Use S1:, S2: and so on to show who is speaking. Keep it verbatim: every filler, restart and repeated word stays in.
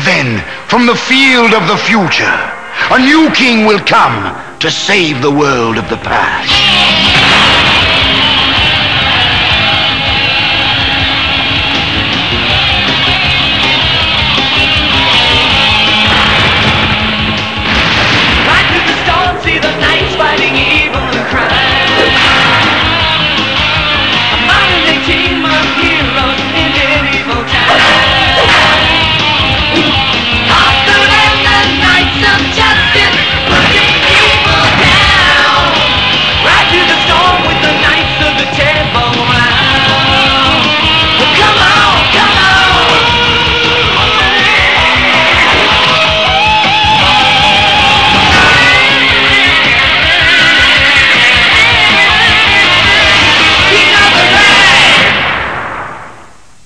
S1: then, from the field of the future, a new king will come to save the world of the past.